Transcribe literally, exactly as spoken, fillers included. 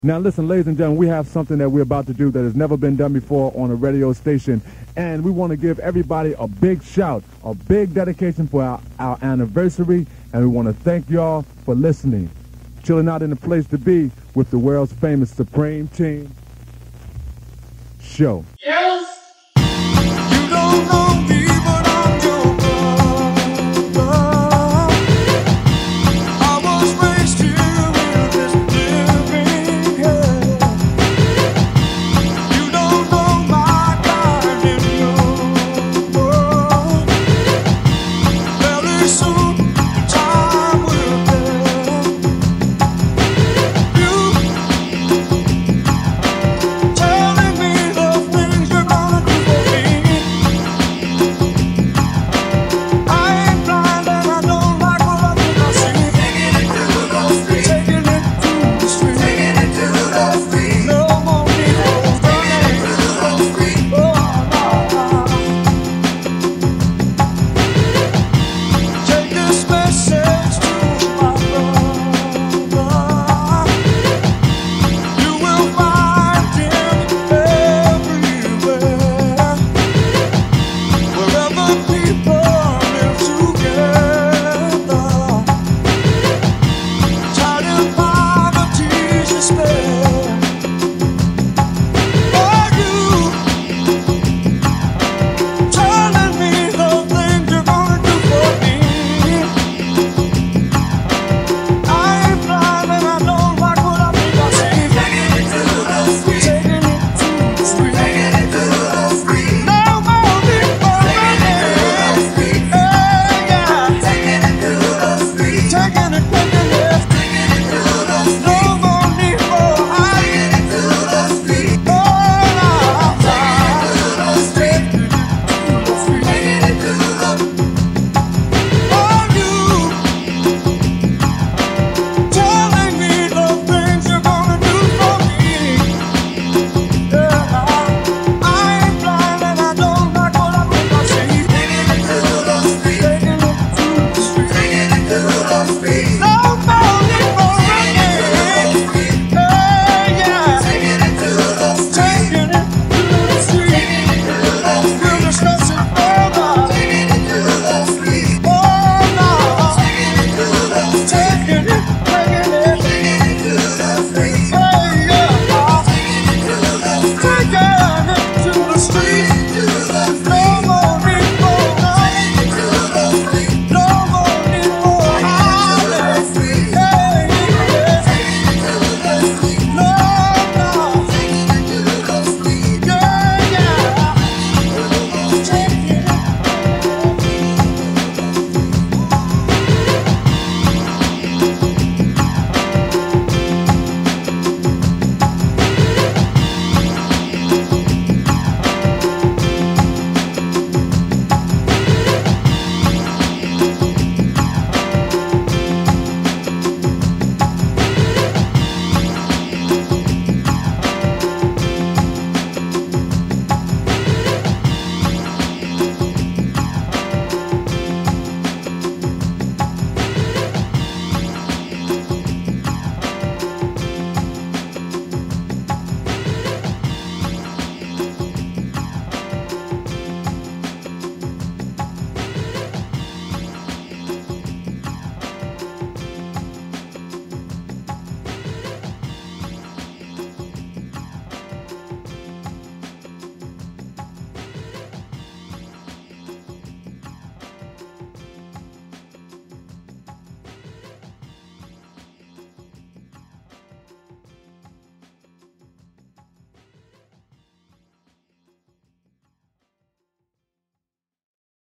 Now listen, ladies and gentlemen, we have something that we're about to do that has never been done before on a radio station. And we want to give everybody a big shout, a big dedication for our, our anniversary. And we want to thank y'all for listening. Chilling out in the place to be with the world's famous Supreme Team Show. Yes. You don't know.